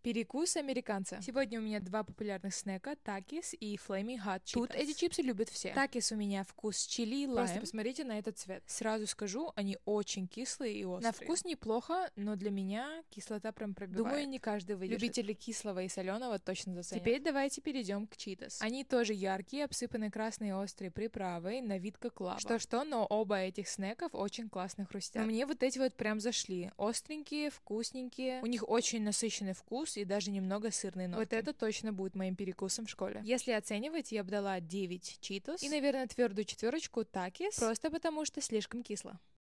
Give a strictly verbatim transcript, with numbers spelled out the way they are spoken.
Перекус американца. Сегодня у меня два популярных снека, Takis и Flaming Hot Cheetos. Тут эти чипсы любят все. Takis у меня вкус чили и лайм. Просто посмотрите на этот цвет. Сразу скажу, они очень кислые и острые. На вкус неплохо, но для меня кислота прям пробивает. Думаю, не каждый выдержит. Любители кислого и соленого точно заценят. Теперь давайте перейдем к Cheetos. Они тоже яркие, обсыпаны красной и острой приправой, на вид как лава. Что-что, но оба этих снеков очень классно хрустят. Но мне вот эти вот прям зашли. Остренькие, вкусненькие. У них очень насыщенный вкус и даже немного сырной нотки. Вот это точно будет моим перекусом в школе. Если оценивать, я бы дала девять Cheetos и, наверное, твердую четверочку Takis, просто потому что слишком кисло.